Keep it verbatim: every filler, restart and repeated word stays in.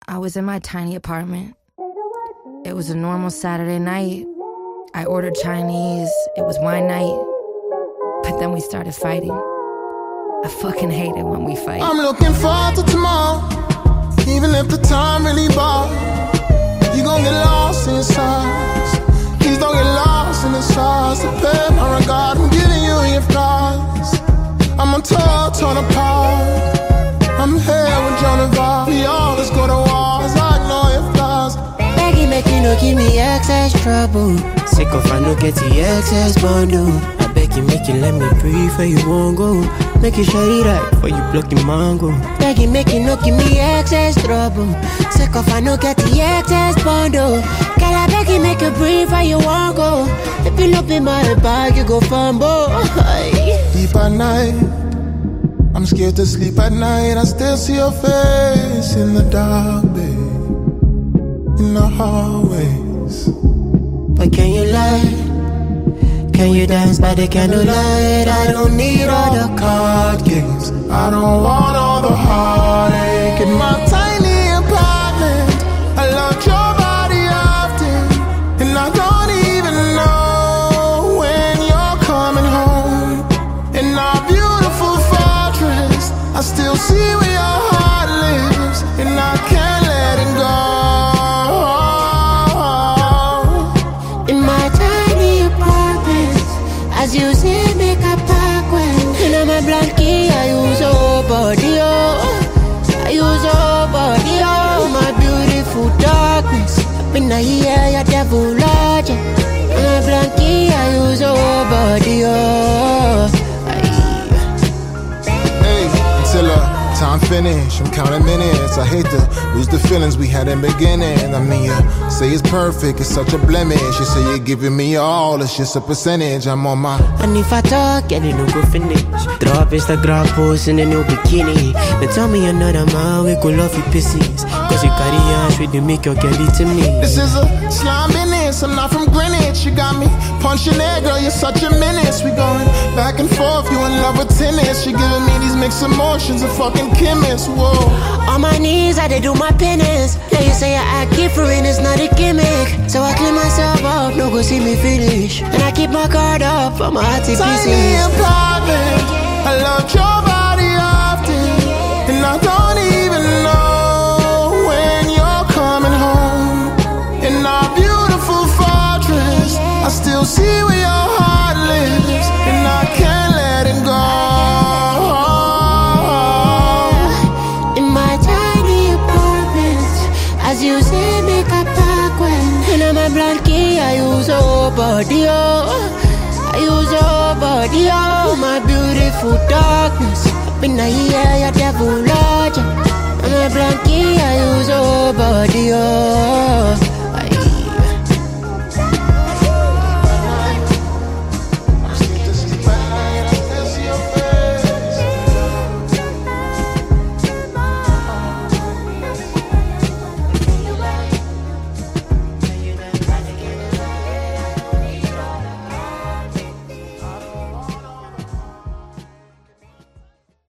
I was in my tiny apartment. It was a normal Saturday night. I ordered Chinese. It was wine night. But then we started fighting. I fucking hate it when we fight. I'm looking forward to tomorrow. Even if the time really bought, you gon' get lost in your sighs. Please don't get lost in the stars. To pay my regard, I'm giving you your flaws. I'm on tour, torn apart. I'm here with Joan of Arc. We always go to wars, I ignore your flaws. Begging, make you no give me excess trouble. Sick of I no get the excess bundle. I beg you, make you let me breathe where you won't go. Make you shut it right before you block your mango. Begging, make you no give me excess trouble. Sick of I no get the excess bundle. Girl, I beg you, make you breathe where you won't go. If you look in my bag, you go fumble. Deep at night, I'm scared to sleep at night. I still see your face in the dark, babe. In the hallways. But can you lie? Can you dance by the candlelight? I don't need all the card games. I don't want all the heartache in my tiny apartment. I loved your body often, and I don't even know when you're coming home. In our beautiful fortress, I still see where your heart lives, and I can't let it go. In my tiny apartment, as you say, make a pack when. In my blankie, I use your body, oh. I use your body, oh. My beautiful darkness. Up in the air, your devil lodge. In my blankie, I use your body, oh. Hey, until uh, time finish, I'm counting minutes. I hate to lose the feelings we had in the beginning. I mean, you say it's perfect, it's such a blemish. You say you're giving me all, it's just a percentage. I'm on my. And if I talk, yeah, they no go finish. Drop Instagram post in a new bikini. Then tell me another man, we go love you pieces. Cause you carry ass with the make your girl to me. This is a slime business, I'm not from Greenwich. You got me punching air, girl, you're such a menace. We going back and forth, you in love with tennis. You're giving me these mixed emotions, a fucking chemist, whoa. On my knees, I did do my penance. Yeah, you say I act different, it's not a gimmick. So I clean myself up, no go see me finish. And I keep my guard up for my heart to pieces. Tiny apartment, I loved your body often, and I don't even know when you're coming home. In our beautiful fortress, I still see where your heart lives, and I can't let it go. In my tiny apartment, as you say, make a pack when. In my blankie, I use your body, oh. I use your body, oh. My beautiful darkness. Up in the air, your devil lodge. In my blankie, I use your body, oh.